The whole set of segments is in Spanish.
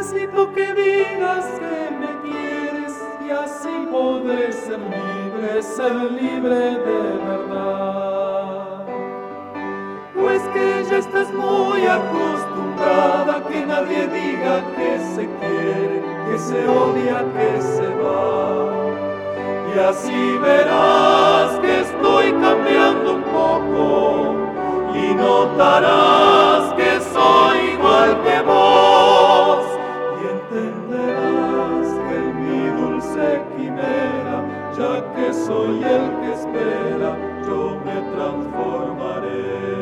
Necesito que digas que me quieres y así podré ser libre de verdad. Pues que ya estás muy acostumbrada a que nadie diga que se quiere, que se odia, que se va. Y así verás que estoy cambiando un poco y notarás que soy igual que vos. Y entenderás que en mi dulce quimera, ya que soy el que espera, yo me transformaré.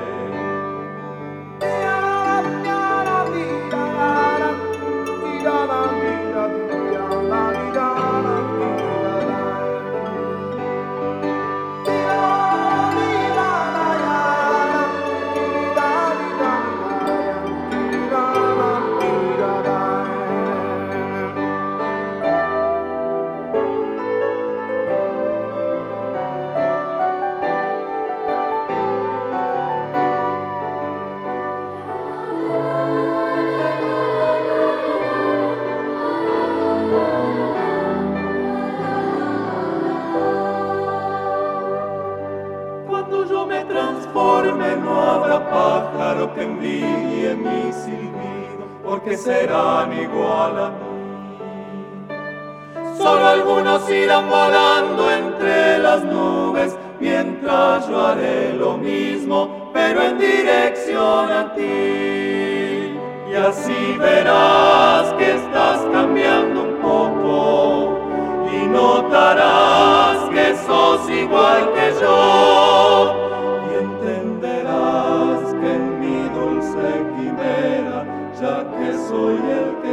Transforme, no habrá pájaro que envidie mi silbido, porque serán igual a mí. Solo algunos irán volando entre las nubes, mientras yo haré lo mismo, pero en dirección a ti. Y así verás que estás cambiando un poco y notarás que sos igual que yo. Entenderás que en mi dulce quimera, ya que soy el que